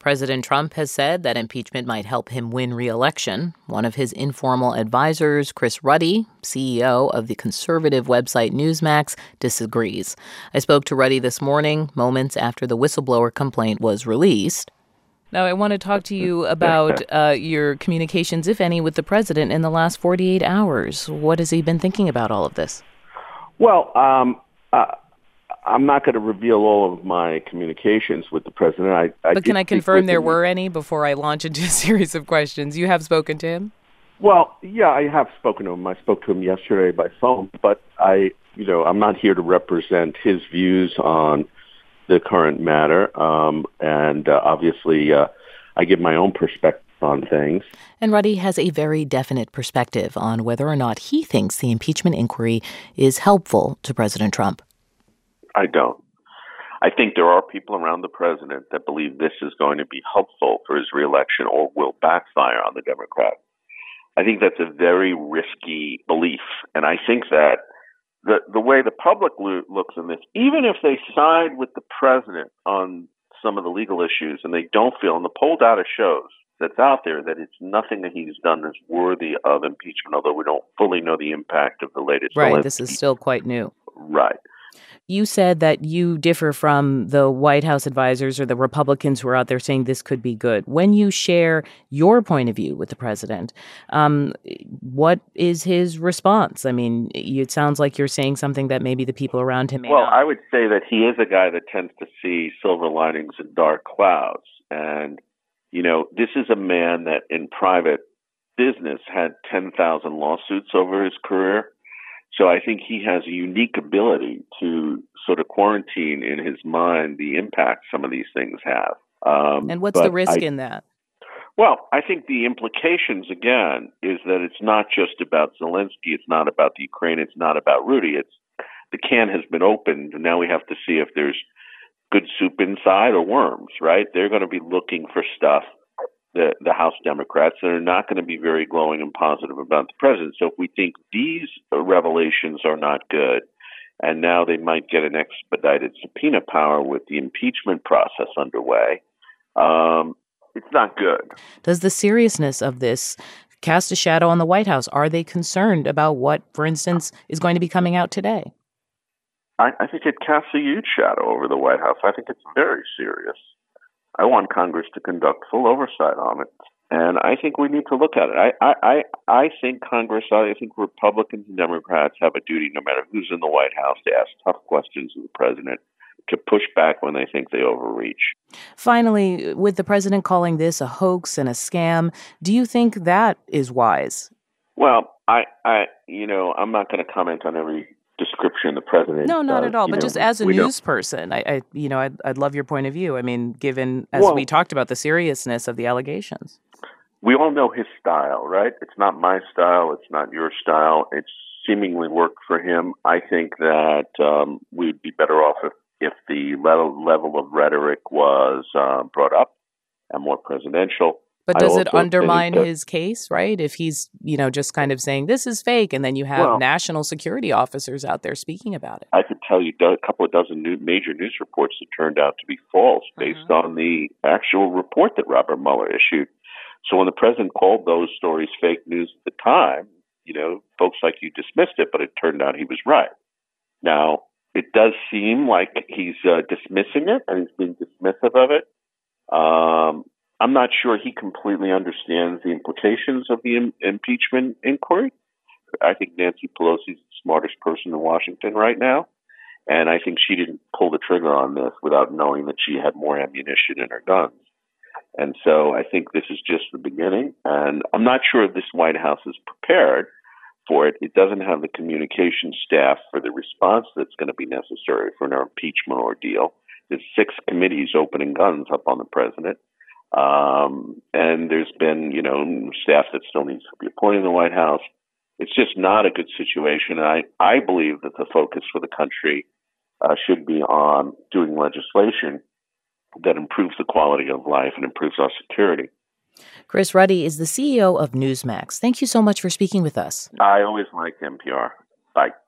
President Trump has said that impeachment might help him win re-election. One of his informal advisors, Chris Ruddy, CEO of the conservative website Newsmax, disagrees. I spoke to Ruddy this morning, moments after the whistleblower complaint was released. Now, I want to talk to you about your communications, if any, with the president in the last 48 hours. What has he been thinking about all of this? Well, I'm not going to reveal all of my communications with the president. But can I confirm there were any before I launch into a series of questions? You have spoken to him? Well, yeah, I have spoken to him. I spoke to him yesterday by phone, but I'm not here to represent his views on the current matter. And obviously, I give my own perspective on things. And Ruddy has a very definite perspective on whether or not he thinks the impeachment inquiry is helpful to President Trump. I don't. I think there are people around the president that believe this is going to be helpful for his reelection or will backfire on the Democrats. I think that's a very risky belief. And I think that the way the public looks in this, even if they side with the president on some of the legal issues and they don't feel, and the poll data shows that's out there, that it's nothing that he's done is worthy of impeachment, although we don't fully know the impact of the latest. Right, this is still quite new. Right. You said that you differ from the White House advisors or the Republicans who are out there saying this could be good. When you share your point of view with the president, what is his response? I mean, it sounds like you're saying something that maybe the people around him may not. I would say that he is a guy that tends to see silver linings in dark clouds. And, this is a man that in private business had 10,000 lawsuits over his career. So I think he has a unique ability to sort of quarantine in his mind the impact some of these things have. And what's the risk in that? Well, I think the implications, again, is that it's not just about Zelensky. It's not about the Ukraine. It's not about Rudy. The can has been opened, and now we have to see if there's good soup inside or worms, right? They're going to be looking for stuff, the House Democrats, that are not going to be very glowing and positive about the president. So if we think these revelations are not good, and now they might get an expedited subpoena power with the impeachment process underway, it's not good. Does the seriousness of this cast a shadow on the White House? Are they concerned about what, for instance, is going to be coming out today? I think it casts a huge shadow over the White House. I think it's very serious. I want Congress to conduct full oversight on it, and I think we need to look at it. I think Congress, I think Republicans and Democrats have a duty, no matter who's in the White House, to ask tough questions of the president, to push back when they think they overreach. Finally, with the president calling this a hoax and a scam, do you think that is wise? Well, I'm not going to comment on every description the president No, not does, at all. But just as a news person, I'd love your point of view. I mean, given, as we talked about, the seriousness of the allegations. We all know his style, right? It's not my style. It's not your style. It's seemingly worked for him. I think that we'd be better off if the level of rhetoric was brought up and more presidential. But does it undermine his case, right? If he's, just kind of saying this is fake, and then you have national security officers out there speaking about it. I could tell you a couple of dozen major news reports that turned out to be false based on the actual report that Robert Mueller issued. So when the president called those stories fake news at the time, folks like you dismissed it, but it turned out he was right. Now, it does seem like he's dismissing it, and he's being dismissive of it. I'm not sure he completely understands the implications of the impeachment inquiry. I think Nancy Pelosi is the smartest person in Washington right now, and I think she didn't pull the trigger on this without knowing that she had more ammunition in her guns. And so I think this is just the beginning, and I'm not sure if this White House is prepared for it. It doesn't have the communication staff for the response that's going to be necessary for an impeachment ordeal. There's 6 committees opening guns up on the president. And there's been, staff that still needs to be appointed in the White House. It's just not a good situation. And I believe that the focus for the country should be on doing legislation that improves the quality of life and improves our security. Chris Ruddy is the CEO of Newsmax. Thank you so much for speaking with us. I always like NPR. Bye.